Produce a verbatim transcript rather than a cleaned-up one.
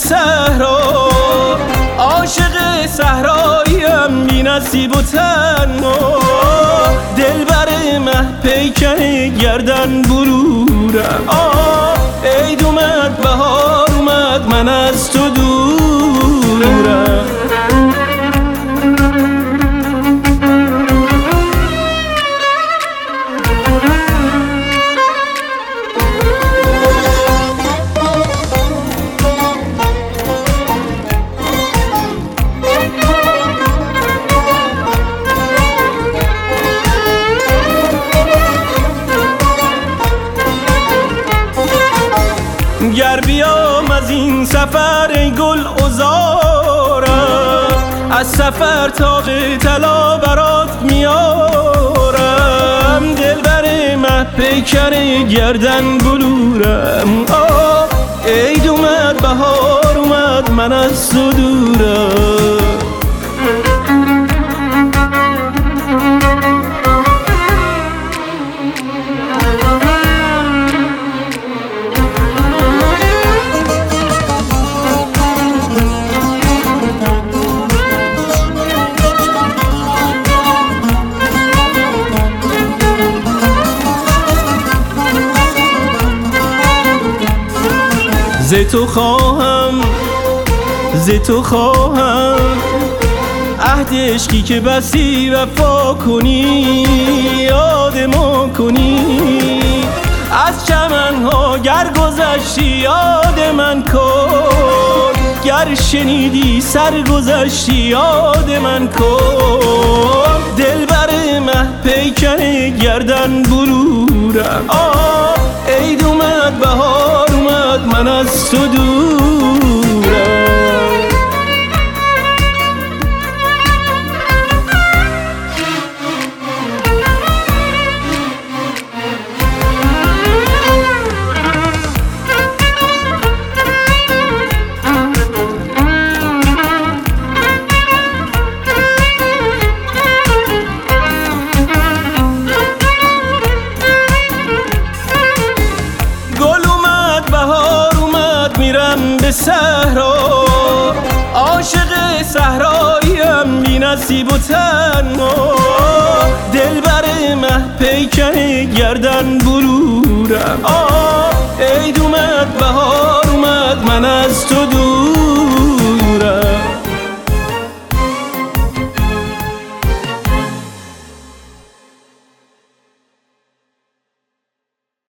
صحرا، عاشق صحراییم بی نصیب و تنها. دلبر مه پیکر گردن برورم، عید اومد بهار اومد من از تو دورم. گر بیام از این سفر ای گل عذارم، از سفر تاق طلا برات میارم. دلبر مه پیکر گردن بلورم، آه عید اومد بهار اومد من از تو دورم. ز تو خواهم ز تو خواهم عهد عشقی که بسی وفا کنی، یاد ما کنی. از چمنها گر گذشتی یاد من کن، گر شنیدی سرگذشتی یاد من کن. دلبر مه پیکر گردن برورم، آه عید اومد بهار اومد من از تو دورم. میرم به صحرا، عاشق صحراییم بی نصیب و تنها. دلبر مه پیکر گردن برورم، آه عید اومد بهار اومد من از تو دور.